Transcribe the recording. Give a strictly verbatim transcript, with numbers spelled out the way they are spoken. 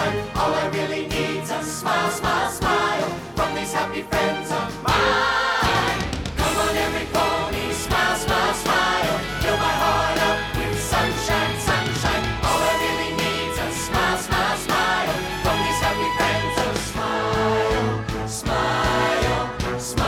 sunshine. All I really need's a smile, smile, smile from these happy friends of mine. Come on, every pony, smile, smile, smile. Fill my heart up with sunshine, sunshine. All I really need's a smile, smile, smile from these happy friends of smile, smile, smile.